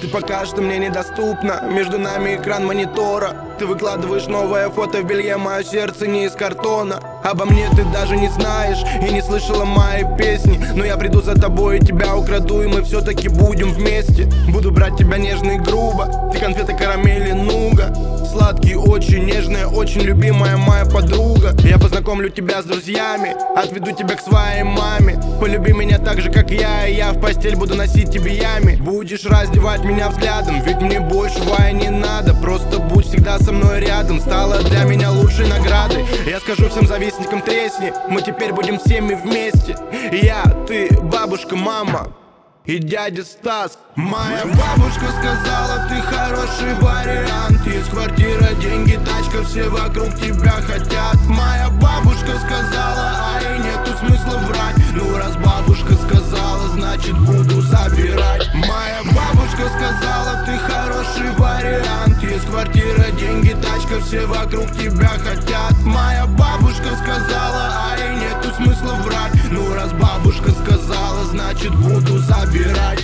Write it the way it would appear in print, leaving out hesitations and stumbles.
Ты пока что мне недоступна, между нами экран монитора. Ты выкладываешь новое фото в белье, мое сердце не из картона. Обо мне ты даже не знаешь и не слышала мои песни. Но я приду за тобой и тебя украду, и мы все-таки будем вместе. Буду брать тебя нежно и грубо, ты конфеты, карамели, нуга. Сладкий, очень нежная, очень любимая моя подруга. Я познакомлю тебя с друзьями, отведу тебя к своей маме. Полюби меня так же, как я, и я в постель буду носить тебе ями. Будешь раздевать меня взглядом, ведь мне большего и не надо. Просто будь всегда со мной рядом, стала для меня лучшей наградой. Я скажу всем завистникам: тресни, мы теперь будем всеми вместе. Я, ты, бабушка, мама и дядя Стас. Моя бабушка сказала: ты хороший вариант. Есть квартира, деньги, тачка, все вокруг тебя хотят. Моя бабушка сказала, а и нету смысла врать. Ну раз бабушка сказала, значит буду забирать. Моя бабушка сказала: ты хороший вариант. Есть квартира, деньги, тачка, все вокруг тебя хотят. Моя бабушка сказала, а и нету смысла врать. Ну раз бабушка сказала, значит буду забирать.